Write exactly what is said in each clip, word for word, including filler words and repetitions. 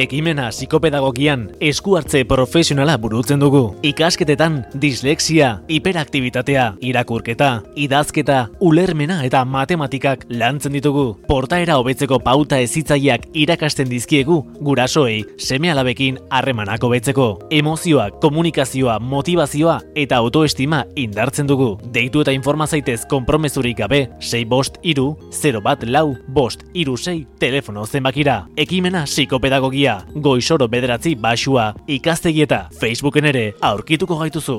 Ekimena psikopedagogian esku hartze profesionala burutzen dugu. Ikasketetan dislexia, hiperaktibitatea, irakurketa, idazketa, ulermena eta matematikak lantzen ditugu. Portaera hobetzeko pauta hezitzaileak irakasten dizkiegu gurasoei seme-alabekin harremanak hobetzeko. Emozioak, komunikazioa, motivazioa eta autoestima indartzen dugu. Deitu eta informa zaitez konpromezurik gabe sei bost hiru zero bat lau bost hiru sei telefono zenbakira. Ekimena psikopedagogia, goizoro bederatzi baxua, ikastegieta, Facebooken ere aurkituko gaituzu.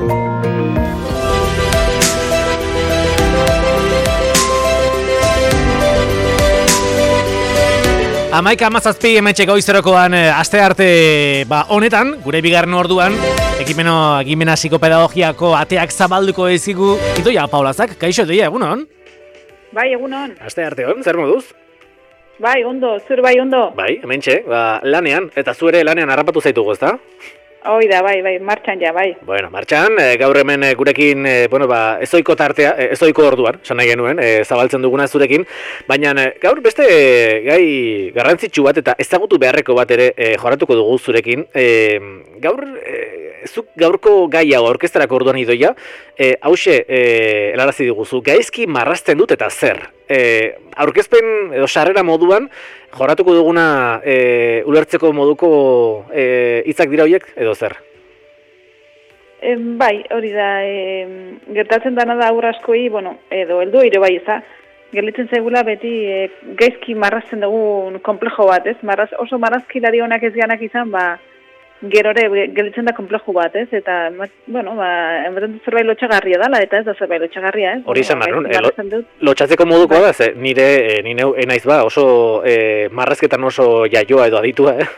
Amaika amazazpi hementxe goizerokoan aste arte ba, honetan, gure bigarren orduan, ekimeno, ekimena psikopedagogiako ateak zabalduko ezigu. Idoia, Paulazak, kaixo doia, egunon? Bai, egunon. Aste arte hon, zer moduz? Bai, ondo, zur bai, ondo. Bai, hementxe, ba, lanean, eta zu ere lanean harrapatu zaitugu, ezta? Hoi da, bai, bai, martxan ja, bai. Bueno, martxan, e, gaur hemen e, gurekin, e, bueno, ba, ezoiko tartea, e, ezoiko orduan, esan nahi genuen, e, zabaltzen duguna zurekin, baina e, gaur beste e, gai garrantzitsu bat eta ezagutu beharreko bat ere e, joratuko dugu zurekin. E, gaur, e, zuk gaurko gai hau orkestarako orduan idoia, e, hause, e, helarazi diguzu, gaizki marrazten dut eta zer. E, aurkezpen edo sarrera moduan, joratuko duguna e, ulertzeko moduko e, hitzak dira horiek, edo zer? E, bai, hori da, e, gertatzen dana da aurra askoi, bueno, edo heldu ere bai eza, gelditzen zaigula beti e, gaizki marrazten dugun komplejo bat, ez? Marraz, oso marrazkilari honak ez ganak izan, ba, gerore gelditzen da komplejo bat, ez? Eta, bueno, ba, ematen dut zerbait lotxagarria dala, eta ez da zerbait lotxagarria, ez? Hori izan marrun, e, lo, lotxatzeko modukoa da, ze, nire, e, nire enaiz ba, oso e, marrazketan oso jaioa edo aditua, eh?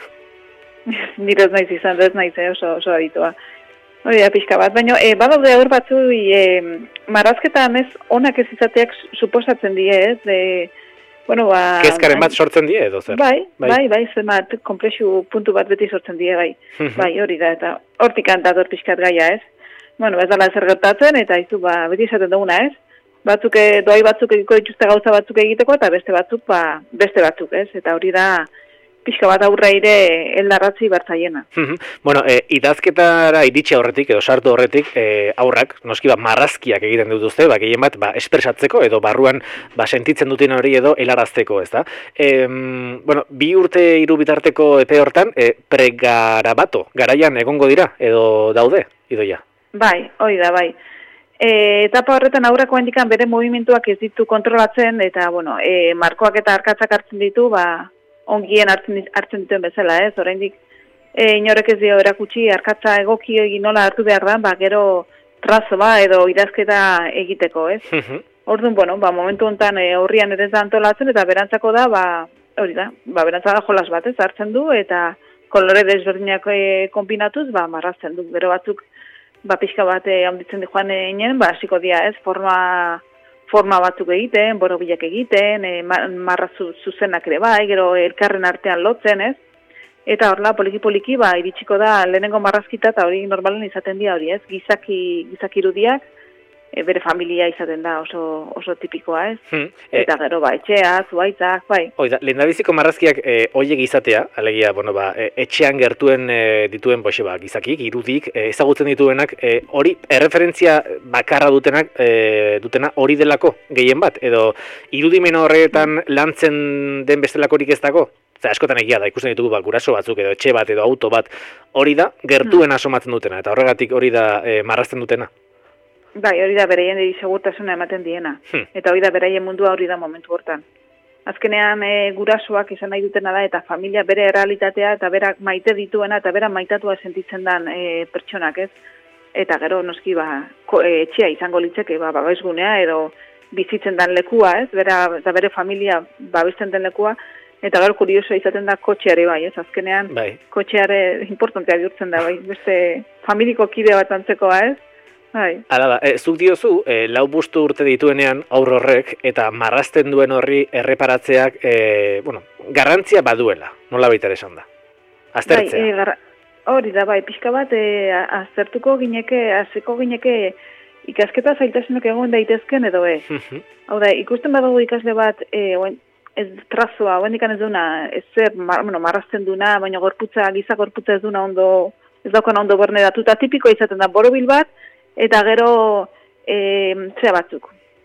Nire ez naiz izan, ez naiz, eh? oso, oso aditua. Hori da, pixka bat, baina, e, badaude aur batzu, e, marrazketan ez onak ez izateak suposatzen die, ez? E, Bueno, ba, kezkaren bat sortzen die edo zer? Bai, bai, bai, bai zenbat komplexu puntu bat beti sortzen die, bai. Bai, hori da, eta hortik kantator pixkat gaia, ez? Bueno, ez dala zer gertatzen, eta izu, ba, beti izaten duguna, ez? Batzuk, doai batzuk egiko dituzte gauza batzuk egiteko, eta beste batzuk, ba, beste batzuk, ez? Eta hori da, pixka bat aurra ire eldarratzi bertzaiena. Bueno, e, idazketara iritsi horretik, edo sartu horretik, e, aurrak, noski ba, marrazkiak egiten dituzte, ba, gehien bat, ba, espresatzeko, edo barruan, ba, sentitzen duten hori edo helarazteko, ez da? E, bueno, bi urte hiru bitarteko epe hortan, e, pregarabato, garaian egongo dira, edo daude, idoia? Bai, hori da, bai. E, etapa horretan aurrako handikan bere movimentuak ez ditu kontrolatzen, eta, bueno, e, markoak eta arkatzak hartzen ditu, ba, ongien hartzen, hartzen dituen bezala, ez? Oraindik e, inorek ez dio erakutsi arkatza egoki egin nola hartu behar da, ba, gero trazo ba, edo idazketa egiteko, ez? Orduan, bueno, ba, momentu honetan e, horrian ere ez da antolatzen, eta berantzako da, ba, hori da, ba, berantza da jolas bat, ez? Hartzen du, eta kolore desberdinak e, konbinatuz, ba, marrazten du. Gero batzuk, ba, pixka bat e, handitzen di joan eginen, ba, hasiko dia, ez? Forma... forma batzuk egiten, borobilak egiten, e, marra zuzenak ere bai, gero elkarren artean lotzen, ez? Eta horla, poliki-poliki, ba, iritsiko da lehenengo marrazkita, eta hori normalen izaten dira hori, ez? Gizaki, gizaki irudiak, e, bere familia izaten da oso, oso tipikoa, ez? Hmm, eta gero, ba, etxea, zuaitzak, bai. Oida, lehendabiziko marrazkiak e, oiek izatea, alegia, bueno, ba, e, etxean gertuen e, dituen, boxe, ba, gizakik, irudik, e, ezagutzen dituenak, e, hori erreferentzia bakarra dutenak, e, dutena hori delako, gehien bat, edo irudimen horretan lantzen den bestelakorik ez dago? Zer, askotan egia da, ikusten ditugu, ba, guraso batzuk, edo etxe bat, edo auto bat, hori da, gertuen asomatzen dutena, eta horregatik hori da e, marrazten dutena. Bai, hori da beraien segurtasuna ematen diena. Hmm. Eta hori da beraien mundua hori da momentu hortan. Azkenean e, gurasoak izan nahi dutena da, eta familia bere errealitatea, eta berak maite dituena, eta bera maitatua sentitzen den e, pertsonak, ez? Eta gero, noski, ba, ko, e, etxea izango litzeke, ba, babesgunea, edo bizitzen den lekua, ez? Bera, eta bere familia babesten den lekua, eta gero kurioso izaten da kotxeare bai, ez? Azkenean, bai. Kotxeare importantea bihurtzen da, bai? Beste familiko kide bat antzekoa, ez? Bai. Hala da, e, zuk diozu, e, lau bustu urte dituenean aur horrek, eta marrazten duen horri erreparatzeak, e, bueno, garrantzia baduela, nola baita esan da? Aztertzea. Bai, e, garra... Hori da, bai, pixka bat, e, aztertuko gineke, azeko gineke ikasketa zailtasunok egon daitezken edo ez. Hau da, ikusten badago ikasle bat, e, oen, ez trazoa, hoendikan ez duna, ez zer, mar, bueno, marrazten duna, baina gorputza, giza gorputza ez duna ondo, ez daukana ondo berneratuta, tipikoa izaten da borobil bat, eta gero, e, zea batzuk,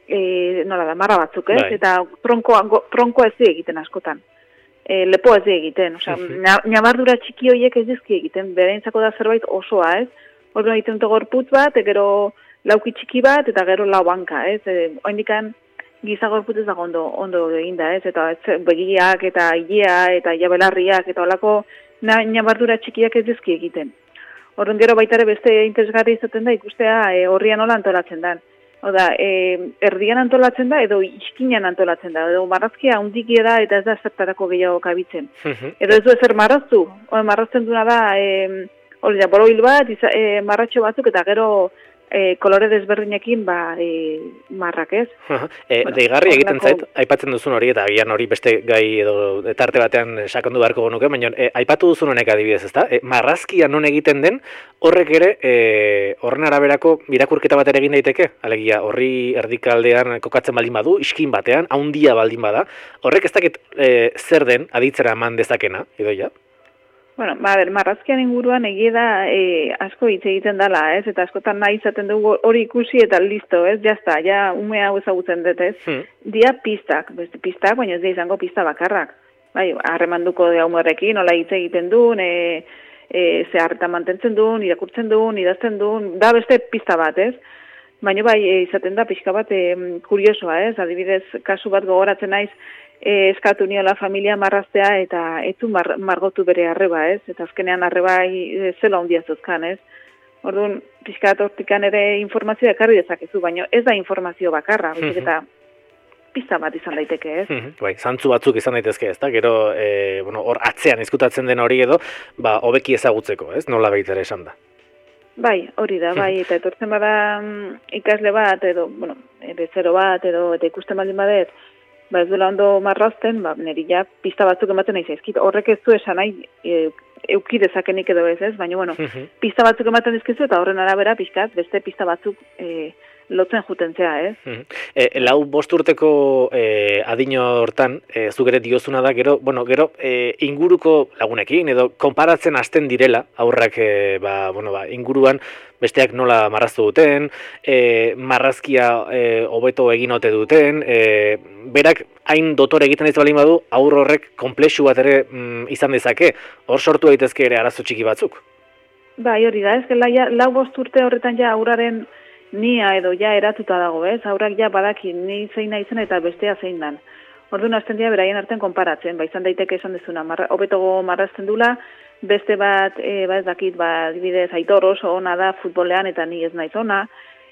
e, nola da, marra batzuk, ez? Bai. Eta tronkoa, go, tronkoa ez di egiten askotan. E, lepo ez di egiten, osea, uh-huh. Nabardura txiki horiek ez dizki egiten, bereintzako da zerbait osoa, ez? Orduan egiten dute gorputz bat, gero lauki txiki bat, eta gero lau hanka, ez? E, oindikan giza gorputz ez dago ondo, ondo eginda, ez? Eta ez, begiak, eta ilea, eta jabelarriak, eta olako nabardura txikiak ez dizki egiten. Orduan gero baita ere beste interesgarri izaten da ikustea e, horrian nola antolatzen da. Oda, e, erdian antolatzen da edo iskinan antolatzen da. Edo marrazkia hundikia da eta ez da zertarako gehiago kabitzen. Edo ez du ezer marraztu. Oda, marrazten duna da, e, hori da, borobil bat, iza, e, marratxo batzuk eta gero e, kolore desberdinekin ba, e, marrak ez. e, bueno, deigarri egiten zait, aipatzen duzun hori, eta agian hori beste gai edo tarte batean sakondu beharko genuke, baina e, aipatu duzun honek adibidez, ezta? E, marrazkia non egiten den, horrek ere, e, horren araberako irakurketa bat ere egin daiteke, alegia, horri erdikaldean kokatzen baldin badu, iskin batean, haundia baldin bada, horrek ez dakit e, zer den aditzera eman dezakena, Idoia? Bueno, ba, ber, marrazkian inguruan egia da e, asko hitz egiten dela, ez? Eta askotan nahi izaten dugu hori ikusi eta listo, ez? Jazta, ja ume hau ezagutzen dut, ez? Hmm. Dia pistak, beste pistak, baina ez dia izango pista bakarrak. Bai, harremanduko de umerrekin, nola hitz egiten duen, e, e, ze harretan mantentzen duen, irakurtzen duen, idazten duen, da beste pista bat, ez? Baina bai, e, izaten da pixka bat e, kuriosoa, ez? Adibidez, kasu bat gogoratzen naiz, E, eskatu niola familia marraztea eta etu mar, margotu bere arreba, ez? Eta azkenean arreba e, zela ondia zuzkan, ez? Orduan, pixkat hortikan ere informazioa ekarri dezakezu, baina ez da informazio bakarra, mm -hmm. eta pista bat izan daiteke, ez? Mm -hmm. Bai, zantzu batzuk izan daitezke, ez da? Gero, e, bueno, hor atzean izkutatzen den hori edo, ba, hobeki ezagutzeko, ez? Nola baitera esan da. Bai, hori da, bai, eta etortzen bada ikasle bat, edo, bueno, bezero bat, edo, eta ikusten baldin badet, ba ez duela ondo marrazten, ba, niri ja pista batzuk ematen nahi zaizkit. Horrek ez du esan nahi e, euki dezakenik edo ez ez, baina bueno, pista batzuk ematen dizkizu eta horren arabera pixkat beste pista batzuk e, lotzen juten zea, ez? E, lau bost urteko e, adino hortan, e, zuk ere diozuna da, gero, bueno, gero e, inguruko lagunekin, edo konparatzen hasten direla, aurrak e, ba, bueno, ba, inguruan besteak nola marraztu duten, e, marrazkia hobeto e, egin ote duten, e, berak hain dotore egiten ez balin badu, aur horrek konplexu bat ere mm, izan dezake, hor sortu daitezke ere arazo txiki batzuk. Bai, hori da, ez, ja, lau bost urte horretan ja aurraren nia edo ja eratuta dago, ez? Aurrak ja badaki ni zein naizen eta bestea zein dan. Orduan hasten dira beraien artean konparatzen, ba izan daiteke esan dezuna, marra, hobetogo marrazten dula, beste bat, e, ba ez dakit, ba adibidez Aitor oso ona da futbolean eta ni ez naiz ona,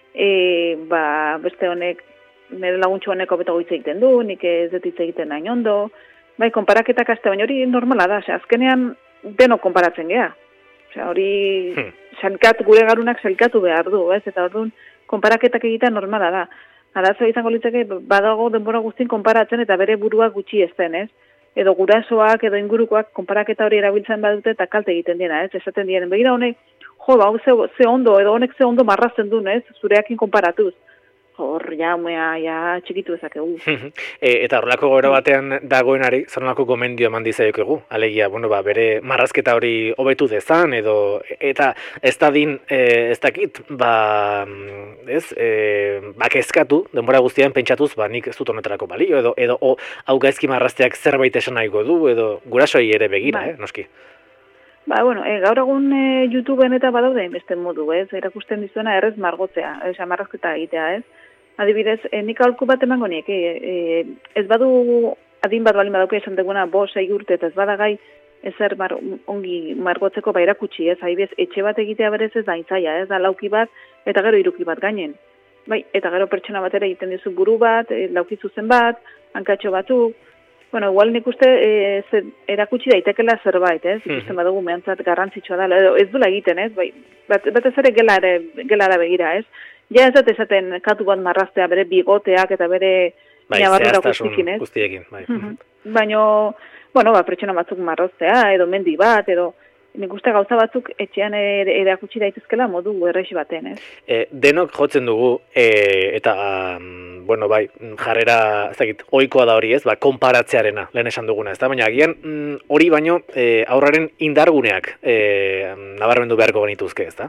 e, ba beste honek, nire laguntxo honek hobetogo hitz egiten du, nik ez dut hitz egiten nahi ondo, bai, konparaketak aste, baina hori normala da, ose, azkenean denok konparatzen gea. Osea, hori hmm. sailkat, gure garunak sailkatu behar du, ez? Eta orduan konparaketak egitea normala da. Arazoa izango litzake badago denbora guztien konparatzen eta bere burua gutxi ezten, ez? Edo gurasoak edo ingurukoak konparaketa hori erabiltzen badute eta kalte egiten diena, ez? Esaten dienen, begira honek, jo, ba, ze, ze ondo, edo honek ze ondo marrazten duen, ez? Zureakin konparatuz. Hor, ja, umea, ja, txikitu ezakegu. e, eta horrelako gora batean dagoenari, zonolako gomendio eman dizaiokegu. Alegia, bueno, ba, bere marrazketa hori hobetu dezan, edo, eta ez da din, e, ez dakit, ba, ez, e, ba, kezkatu, denbora guztian pentsatuz, ba, nik ez dut honetarako balio, edo, edo, o, hau gaizki marrazteak zerbait esan nahiko du, edo, gurasoei ere begira, ba. eh, noski. Ba, bueno, e, gaur egun e, YouTubeen eta badaude beste modu, ez, erakusten dizuena errez margotzea, ez, marrazketa egitea, ez. Adibidez, e, nik aholku bat emango niek, e, e, ez badu adin bat balin badauke esan deguna bo, sei urte, eta ez badagai ezer mar, ongi margotzeko ba erakutsi, ez, adibidez, etxe bat egitea berez ez da intzaia, ez, da lauki bat, eta gero hiruki bat gainen. Bai, eta gero pertsona bat ere egiten dizu buru bat, e, lauki zuzen bat, hankatxo batzuk, bueno, igual nik uste e, zer, erakutsi daitekela zerbait, ez, ikusten badugu mehantzat garrantzitsua da, edo ez dula egiten, ez, bai, bat, bat ez ere gelara, gelara begira, ez, ja ez dut esaten katu bat marraztea bere bigoteak eta bere bai, zehaztasun guztiekin, bai. Uh-huh. Baina, bueno, ba, pertsona batzuk marraztea, edo mendi bat, edo, nik uste gauza batzuk etxean ere erakutsi daitezkela modu errexi baten, ez? E, denok jotzen dugu, e, eta, um, bueno, bai, jarrera, ez dakit, ohikoa da hori, ez, ba, konparatzearena, lehen esan duguna, ez da? Baina, agian, mm, hori baino, e, aurraren indarguneak e, nabarmendu beharko genituzke, ez da?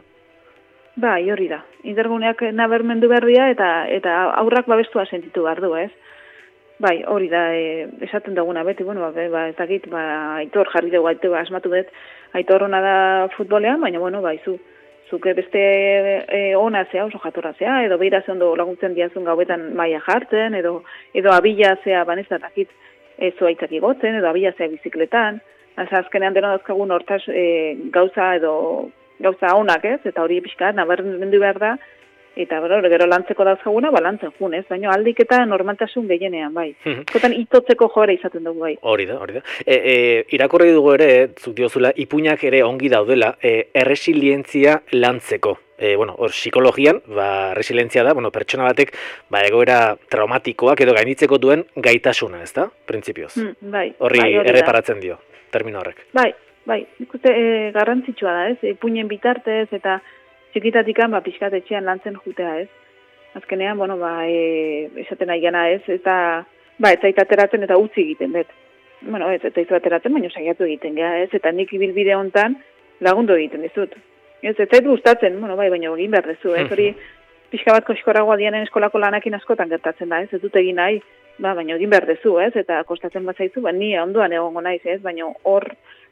Bai, hori da. Indarguneak nabarmendu behar dira, eta, eta aurrak babestua sentitu behar du, ez? Bai, hori da, e, esaten duguna beti, bueno, ba, ba, ez dakit, ba, Aitor jarri dugu, Aitor, asmatu dut, Aitor hona da futbolean, baina, bueno, bai, zu, zuke beste e, ona zea, oso jatorra zea, edo behira ze ondo laguntzen diazun gauetan maia jartzen, edo, edo abila zea, banez, dakit, e, zuaitzak igotzen, edo abila zea bizikletan, azkenean dena dauzkagun hortaz e, gauza edo gauza onak, ez, eta hori pixka, nabarmendu behar da, eta gero, gero lantzeko dauzkaguna, ba, lantzen jun, ez? Baina aldik eta normaltasun gehienean, bai. Zotan itotzeko joera izaten dugu, bai. Hori da, hori da. E, e, irakurri dugu ere, zuk diozula, ipuinak ere ongi daudela, e, erresilientzia lantzeko. E, bueno, hor, psikologian, ba, resilientzia da, bueno, pertsona batek, ba, egoera traumatikoak edo gainitzeko duen gaitasuna, ez da? Printzipioz. Mm, bai. Horri bai, erreparatzen dio, termino horrek. Bai, bai. Ikuste, e, garrantzitsua da, ez? Ipuinen bitartez eta txikitatikan, ba, pixkat etxean lantzen jutea, ez? Azkenean, bueno, ba, e, esaten nahi gana, ez? Eta, ba, ez zait ateratzen eta utzi egiten, bet. Bueno, ez, ez zait ateratzen, baina saiatu egiten, ja, ez? Eta nik ibilbide hontan lagundu egiten dizut. Ez, ez zait gustatzen, bueno, bai, baina egin behar dezu, ez? Hori, pixka bat koxkorragoa dianen eskolako lanakin askotan gertatzen da, ez? Ez dut egin nahi, ba, baina egin behar dezu, ez? Eta kostatzen bat zaizu, ba, ni ondoan egongo naiz, ez? Baina hor,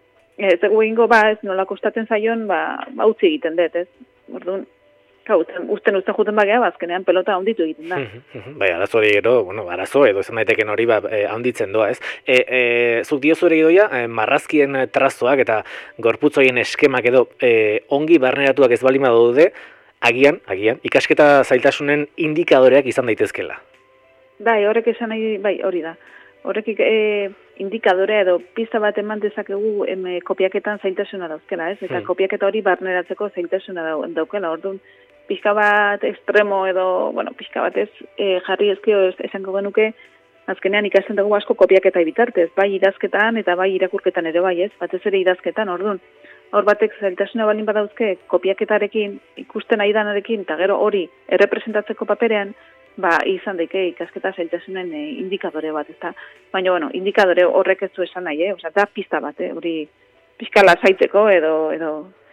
ez egu egingo, ba, ez nola kostatzen zaion, ba, ba utzi egiten dut, ez? Orduan, usten, usten usten juten bagea, bazkenean pelota handitu egiten da. Bai, arazo hori gero, bueno, arazo edo esan daiteken hori ba, eh, handitzen doa, ez? E, e, zuk diozu ere gidoia, eh, marrazkien trazoak eta gorputzoien eskemak edo eh, ongi barneratuak ez balima daude, agian, agian, ikasketa zailtasunen indikadoreak izan daitezkela. Bai, horrek esan nahi, bai, hori da. Horrek e, indikadorea edo pista bat eman dezakegu em, kopiaketan zailtasuna dauzkela, ez? Eta hmm. kopiaketa hori barneratzeko zailtasuna daukela, orduan pixka bat extremo edo, bueno, pixka bat ez e, jarri ezkio ez, esango genuke, azkenean ikasten dugu asko kopiaketa bitartez, bai idazketan eta bai irakurketan ere bai, ez? Batez ere idazketan, orduan. Hor batek zailtasuna balin badauzke kopiaketarekin, ikusten aidanarekin, eta gero hori errepresentatzeko paperean, ba, izan daike ikasketa zailtasunen e, indikadore bat, ezta? Baina, bueno, indikadore horrek ez du esan nahi, eh? Osa, da pista bat, eh? Hori pixkala zaitzeko edo... edo...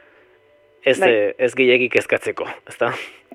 Ez, bai. Ez gehiagik kezkatzeko, ezta?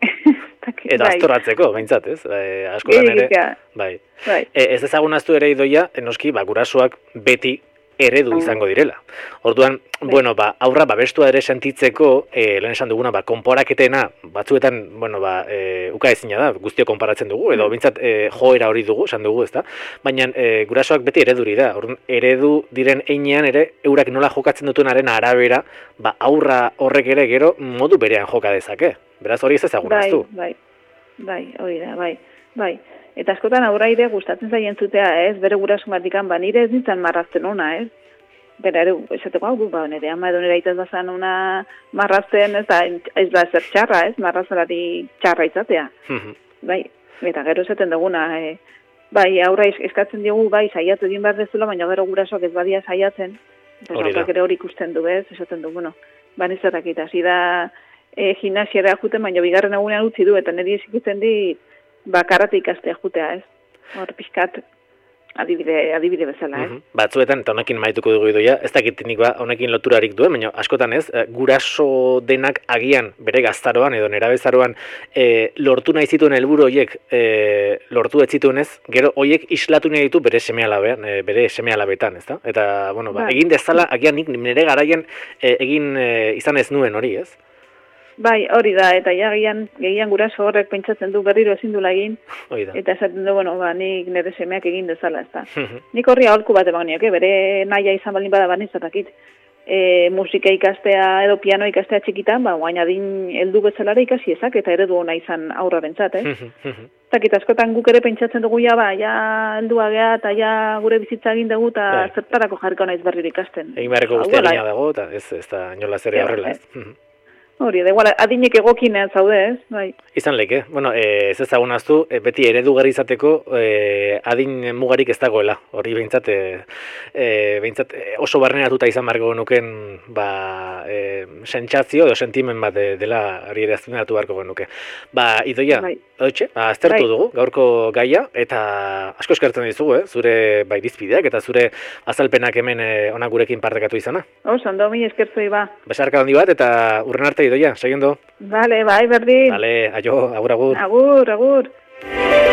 Edo bai. Aztoratzeko, behintzat, ez? E, askotan ere... Bai. Bai. E, ez ezagunaztu ere idoia, enoski, ba, gurasoak beti eredu izango direla. Orduan, bai. bueno, ba, aurra babestua ere sentitzeko, e, lehen esan duguna, ba, konporaketena, batzuetan, bueno, ba, e, uka ezina da, guztio konparatzen dugu, edo bintzat e, joera hori dugu, esan dugu, ezta? Baina e, gurasoak beti ereduri da. Orduan, eredu diren einean ere, eurak nola jokatzen dutunaren arabera, ba, aurra horrek ere gero modu berean joka dezake. Beraz, hori ez ezagunaztu. Bai, bai, bai, hori da, bai, bai. Eta askotan aurra ere gustatzen zaien zutea, ez? Bere gurasun batikan, ba, nire ez nintzen marrazten ona, ez? Bera ere, esateko, hau, ba, nire ama edo nire aitaz bazan una marrazten, ez da, ez da zer txarra, ez? Marrazarari txarra izatea. Bai, eta gero esaten duguna, e, bai, aurra eskatzen diogu, bai, saiatu egin behar dezula, baina gero gurasoak ez badia saiatzen. Hori da. Gero hori ikusten du, ez? Esaten du, bueno, ba, nizatak eta, zida e, gimnasiara juten, baina bigarren egunean utzi du, eta niri esikitzen dit, ba, karate ikastea jutea, ez? Hor, pixkat, adibide, adibide bezala, ez? Mm -hmm. Batzuetan, eta honekin maituko dugu idoia, ez dakitenik ba, honekin loturarik duen, baina askotan ez, guraso denak agian bere gaztaroan edo nerabezaroan e, lortu nahi zituen helburu horiek e, lortu ez zituen ez, gero horiek islatu nahi ditu bere seme-alabean, e, bere seme-alabetan, ez da? Eta, bueno, ba, egin dezala, agian nik nire garaian e, egin e, izan ez nuen hori, ez? Bai, hori da, eta jagian, gehian guraso horrek pentsatzen du berriro ezin dula egin, eta esaten du, bueno, ba, nik nire semeak egin dezala, ez da. Nik horri aholku bat eman nioke, bere naia izan balin bada banizatakit, e, musika ikastea edo piano ikastea txikitan, ba, guain adin heldu bezalare ikasi ezak, eta eredu ona izan aurra bentsat, eh? Zakit, askotan guk ere pentsatzen dugu, ja, ba, ja heldua gea, eta ja gure bizitza egin dugu, eta zertarako jarriko naiz berriro ikasten. Egin beharreko guztia egina dago, eta ez, ez da nola zere horrela, ez? Hori, da igual, adinek egokinean zaude, ez? Bai. Izan leke, bueno, e, ez ezagunaztu, e, beti eredugarri izateko e, adin mugarik ez dagoela. Hori behintzat, e, e, behintzat e, oso barneratuta izan barko genuken ba, e, sentsazio edo sentimen bat de, dela hori ere azpimarratu beharko genuke. Ba, Idoia, Bai. Otxe, ba, aztertu Bai. dugu gaurko gaia, eta asko eskertzen dizugu, eh? Zure ba, irizpideak eta zure azalpenak hemen e, ona gurekin partekatu izana. Oso, ondo, mi eskertzoi ba. Besarka handi bat, eta urren arte Idoia, segindo. Vale, bai, berdin. Vale, aio, agur, agur. Agur, agur.